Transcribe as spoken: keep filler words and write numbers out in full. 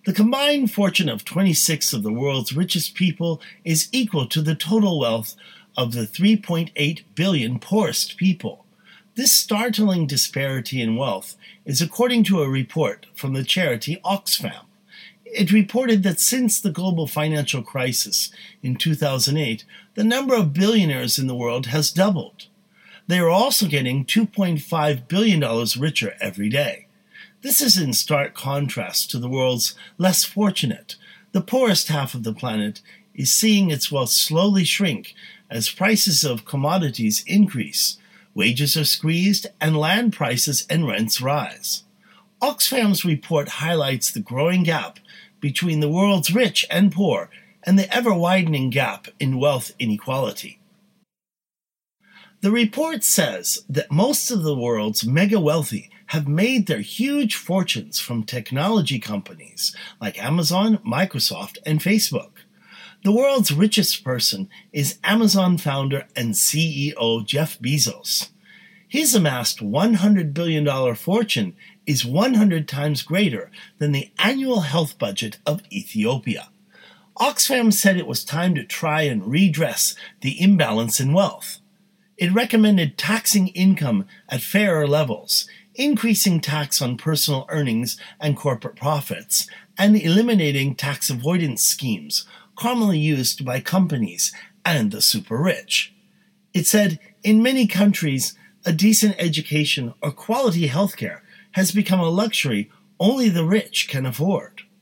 The combined fortune of twenty-six of the world's richest people is equal to the total wealth of the three point eight billion poorest people. This startling disparity in wealth is according to a report from the charity Oxfam. It reported that since the global financial crisis in two thousand eight, the number of billionaires in the world has doubled. They are also getting two point five billion dollars richer every day. This is in stark contrast to the world's less fortunate. The poorest half of the planet is seeing its wealth slowly shrink as prices of commodities increase, wages are squeezed, and land prices and rents rise. Oxfam's report highlights the growing gap between the world's rich and poor and the ever-widening gap in wealth inequality. The report says that most of the world's mega-wealthy have made their huge fortunes from technology companies like Amazon, Microsoft, and Facebook. The world's richest person is Amazon founder and C E O Jeff Bezos. His amassed one hundred billion dollars fortune is one hundred times greater than the annual health budget of Ethiopia. Oxfam said it was time to try and redress the imbalance in wealth. It recommended taxing income at fairer levels, increasing tax on personal earnings and corporate profits, and eliminating tax avoidance schemes commonly used by companies and the super-rich. It said, in many countries, a decent education or quality health care has become a luxury only the rich can afford.